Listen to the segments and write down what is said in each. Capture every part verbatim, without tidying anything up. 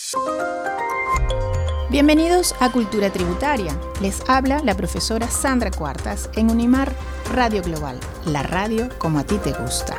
Bienvenidos a Cultura Tributaria. Les habla la profesora Sandra Cuartas en Unimar Radio Global, la radio como a ti te gusta.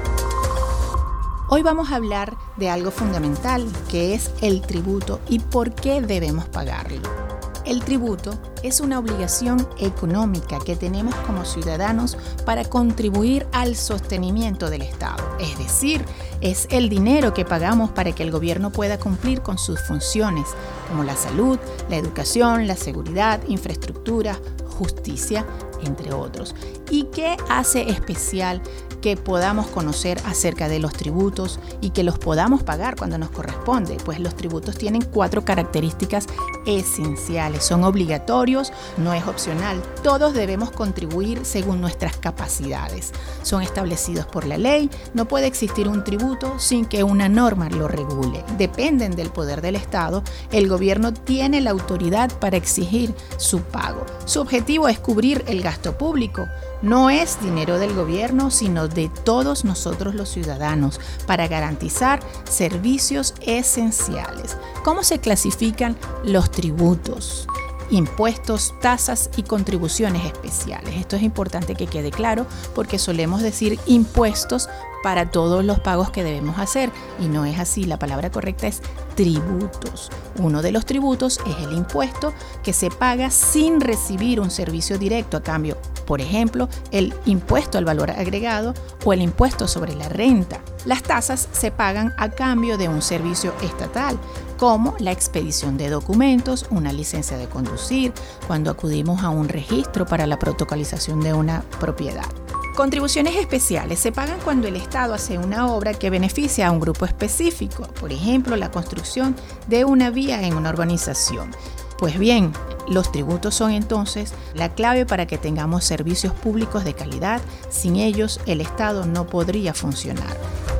Hoy vamos a hablar de algo fundamental, que es el tributo y por qué debemos pagarlo. El tributo es una obligación económica que tenemos como ciudadanos para contribuir al sostenimiento del Estado. Es decir, es el dinero que pagamos para que el gobierno pueda cumplir con sus funciones, como la salud, la educación, la seguridad, infraestructura, justicia, entre otros. ¿Y qué hace especial que podamos conocer acerca de los tributos y que los podamos pagar cuando nos corresponde? Pues los tributos tienen cuatro características esenciales. Son obligatorios, no es opcional. Todos debemos contribuir según nuestras capacidades. Son establecidos por la ley. No puede existir un tributo sin que una norma lo regule. Dependen del poder del Estado. El gobierno tiene la autoridad para exigir su pago. Su objetivo es cubrir el gasto público. No es dinero del gobierno, sino de todos nosotros los ciudadanos, para garantizar servicios esenciales. ¿Cómo se clasifican los tributos? Impuestos, tasas y contribuciones especiales. Esto es importante que quede claro porque solemos decir impuestos para todos los pagos que debemos hacer y no es así. La palabra correcta es tributos. Uno de los tributos es el impuesto que se paga sin recibir un servicio directo a cambio. Por ejemplo, el impuesto al valor agregado o el impuesto sobre la renta. Las tasas se pagan a cambio de un servicio estatal, como la expedición de documentos, una licencia de conducir, cuando acudimos a un registro para la protocolización de una propiedad. Contribuciones especiales se pagan cuando el Estado hace una obra que beneficia a un grupo específico, por ejemplo, la construcción de una vía en una urbanización. Pues bien, los tributos son entonces la clave para que tengamos servicios públicos de calidad. Sin ellos, el Estado no podría funcionar.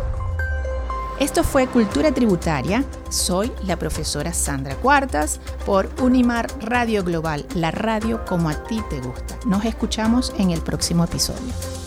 Esto fue Cultura Tributaria. Soy la profesora Sandra Cuartas por Unimar Radio Global, la radio como a ti te gusta. Nos escuchamos en el próximo episodio.